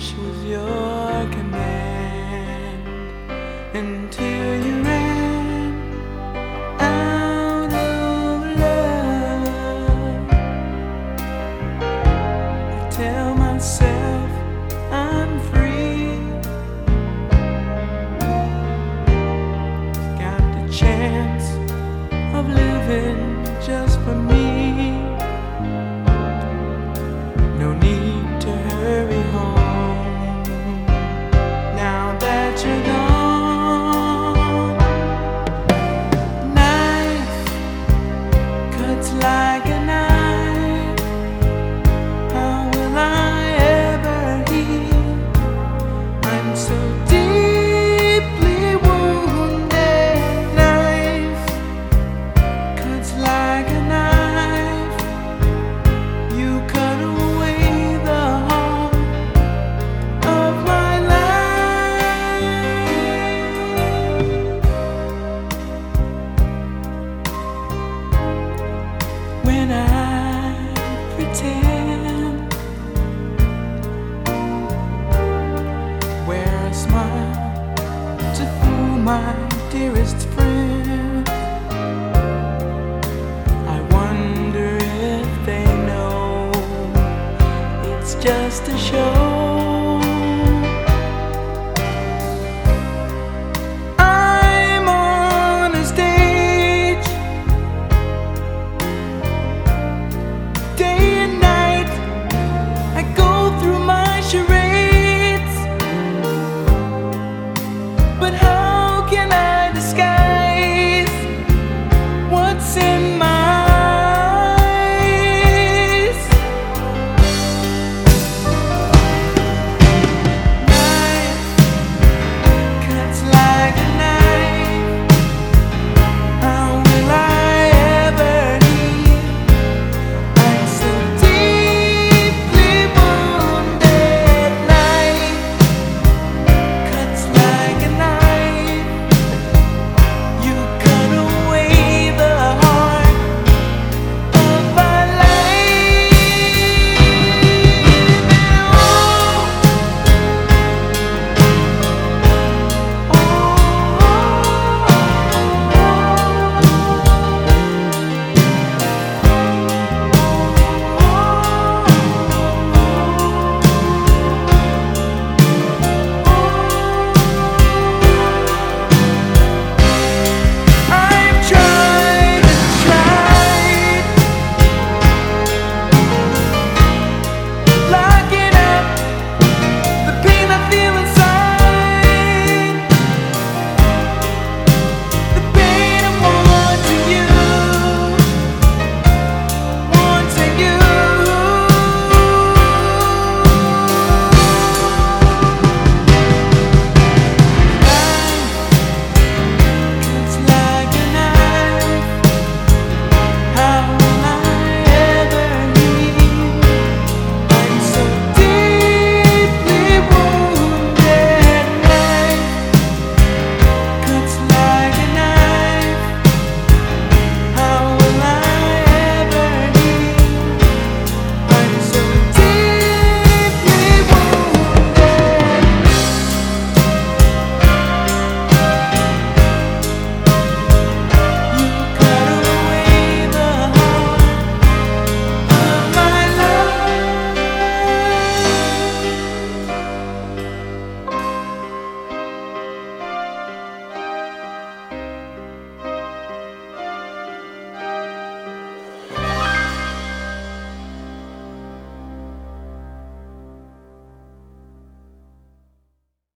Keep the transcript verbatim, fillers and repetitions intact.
wish was your command until you ran out of love. I tell myself I'm free, got the chance of living just for me. No need to hurry home now that you're gone. Knife cuts like a knife. How will I ever heal? I'm so deeply wounded. Knife cuts like a knife. You cut away the heart of my life. When I pretend, wear a smile to fool my dearest friend. I wonder if they know it's just a show.